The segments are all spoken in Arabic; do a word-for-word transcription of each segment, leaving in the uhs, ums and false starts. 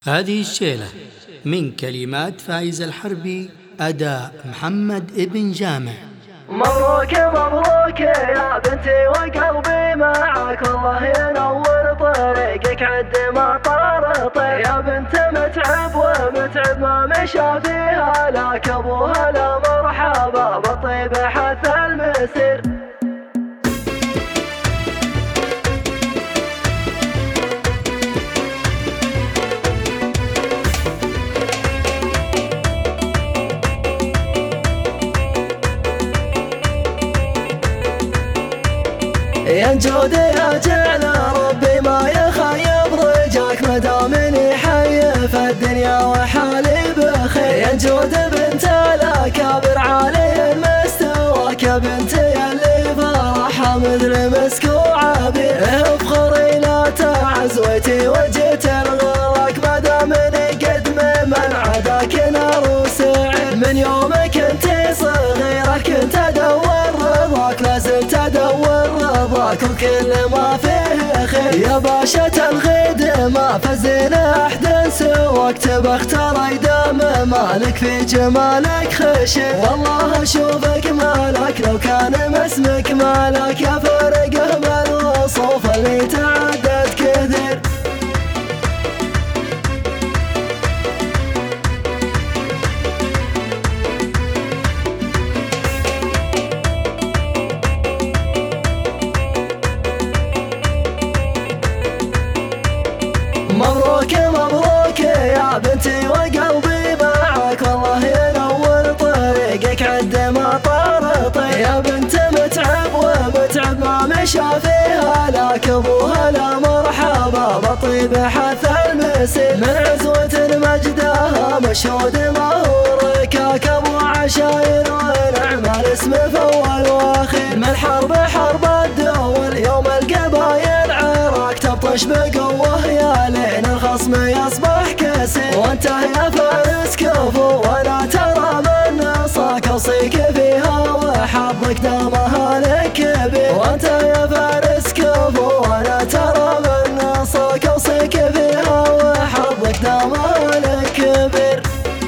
هذه الشيلة من كلمات فايز الحربي، أداء محمد ابن جامع. مبروك مبروك يا بنتي وقلبي معك، والله ينور طريقك عد ما طار طير. يا بنت متعب ومتعب ما مشى فيها لك ابوها، لا مرحبا بالطيب حث المسير. يا جود يا جعل ربي ما يخيب رجاك، مدامني حي في الدنيا وحالي بخير. يا جود بنت الاكابر عالي مستواك، يا بنتي اللي فرحها مثل مسك وعبير. افخري لا تعزويتي وجيت الغراك، مدامني قد من عداك نار سعير. من يومك انتي صغيرة كنت ادور رضاك، لازلت ادور رضاك وكل ما فيه خير. يا باشا الخدمة فزين احد سواك، تبى اختار يدام مالك في جمالك خشن. والله اشوفك مالك لو كان مسمك مالك، يا فرقه بالوصوف اللي تعدد كثير. مبروك مبروك يا بنتي وقلبي معك، والله ينور طريقك عد ما طار طير. يا بنت متعب ومتعب ما مشى فيها لك ابوها، لا مرحبا بالطيب حث المسير. من عزوة مجدها مشهود ما هو ركاك، ابو عشاير ونعم الاسم فاول واخير. من حرب حرب الدول يوم القبايل عراك، تبطش بقوه يا لين الخصم يصبح كسير. وانت يا فارس كفو ولا ترى من نصاك، اوصيك فيها وحظك دامها لك كبير. وانت يا فارس كفو ولا ترى من نصاك، اوصيك فيها وحظك دامها لك كبير.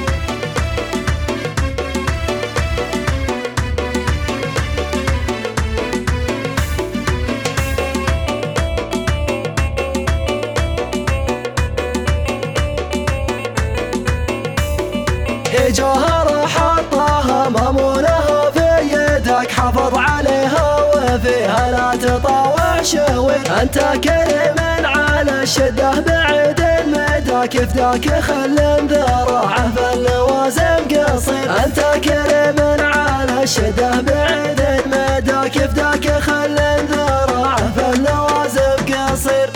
جوهر حطها مامونها في يدك، حافظ عليها وفيها لا تطاوع شوي. انت كريم على الشده بعيد مداك، يفداك خل ذراعه في اللوازم قصير. انت كريم على الشده بعيد مداك، يفداك خل ذراعه في اللوازم قصير.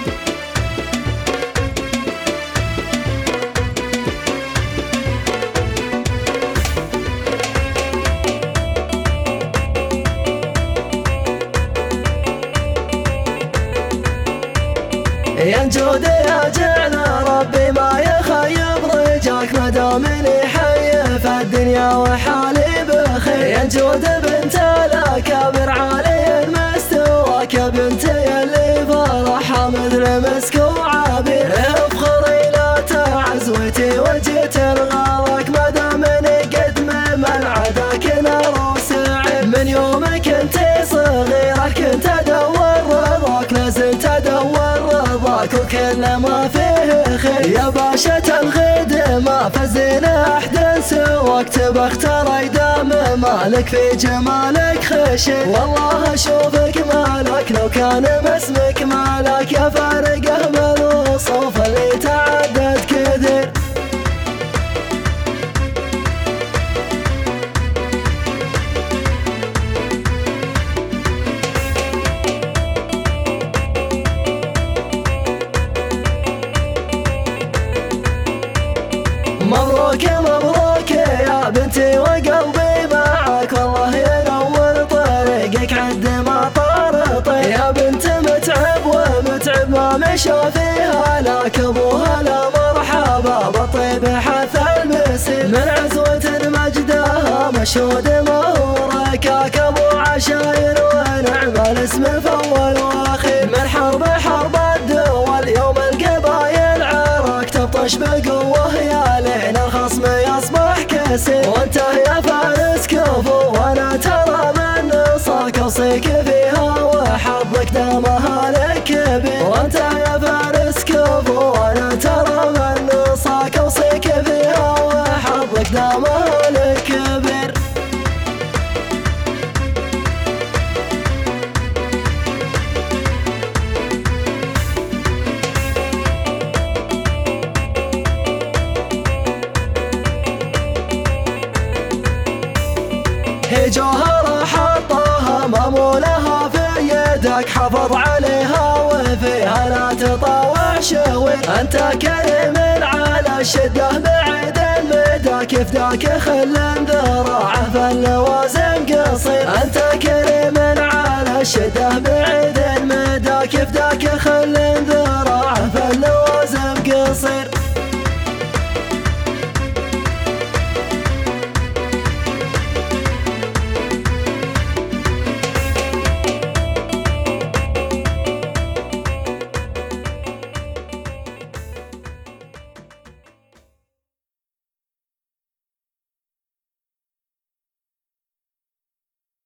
يا جود يا جعل ربي ما يخيب رجاك، مدامني حي في الدنيا وحالي بخير. يا جود بنت الاكابر عالي مستواك، يا بنتي اللي فرحها مثل مسك وعبير. افخري لا تعزويتي وجيت الغراك، مدامني قد من عداك نار سعير. من يومك انتي صغيرة كنت ادور رضاك، لازلت ادور رضاك وكل ما فيه خير. يا باشا الخدمة فزين احد سواك، تبى اختار يدام مالك في جمالك خشن. والله اشوفك مالك لو كان مسمك مالك، يا فارقه بالوصوف اللي تعدد كثير. مبروك مبروك يا بنتي وقلبي معك، والله ينور طريقك عد ما طار طير. يا بنت متعب ومتعب ما مشى فيها لك ابوها، لا مرحبا بالطيب حث المسير. من عزوة مجدها مشهود ما هو ركاك، ابو عشاير ونعم الاسم فاول واخير. من حرب حرب الدول يوم القبايل عراك، تبطش تبطش بقوة يا لين الخصم يصبح كسير. وانت يا فارس كفو وانا ترى من نصاك اوصيك فيها وحظك دامها لك كبير. وانت يا فارس كفو وانا ترى من نصاك اوصيك فيها وحظك دامها لك كبير. هي جوهرة حطها مامولها في يدك، حافظ عليها وفيها لا تطاوع شوي. انت كريم على الشدة بعيد المدى، كيف ذاك خل ذراعه فاللوازم قصير. انت كريم على الشدة بعيد المدى، كيف ذاك خل ذراعه فاللوازم قصير.